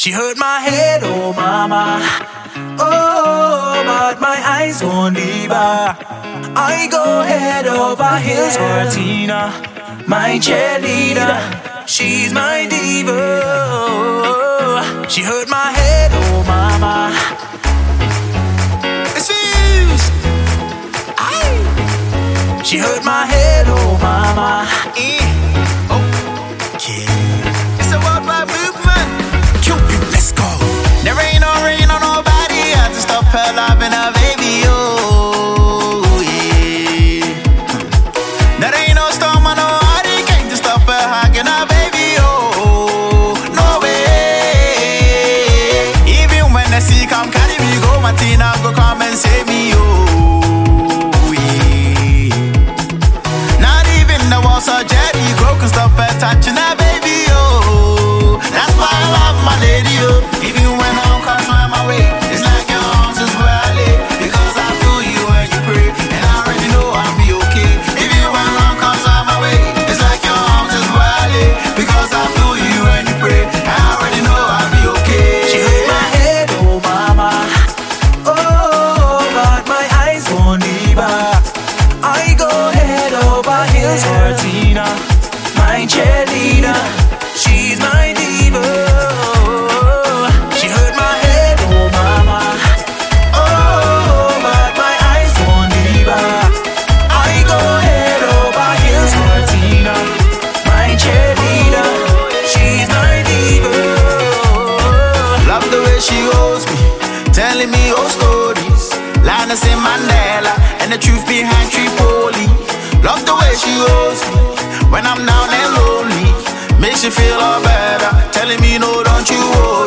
She hurt my head, oh mama. Oh, but my eyes won't leave her. I go head over heels for Tina, my cheerleader. She's my diva. She hurt my head, oh mama. It's fused. Aye. She hurt my head, oh mama. Okay. It's a worldwide movement. Cupid, let's go. There ain't no rain on nobody. I just stop her loving her baby, oh yeah. There ain't no storm on no hurricane to stop her hugging her baby, oh no way. Even when the sea come carry me go, Martina go come and save me, oh yeah. Not even the walls of Jerry Go can stop her touching her baby, oh. That's why I love my lady, oh. Even when I'm comes my way, it's like your arms is where I lay. Because I feel you when you pray, and I already know I'll be okay. Even when I'm comes my way, it's like your arms is where I lay. Because I feel you when you pray, and I already know I'll be okay. She hurt my head, oh mama. Oh, but my eyes won't leave her. I go head over heels for Tina, my cheerleader. She's my diva. She hurt my head, oh mama. Oh, but my eyes won't leave her. I go head over heels for Tina, my cheerleader. She's my diva. Love the way she holds me, telling me old stories. Linus in Mandela and the truth behind Tripoli. Love the way she holds me when I'm down and lonely. Makes you feel all better, telling me no, don't you worry.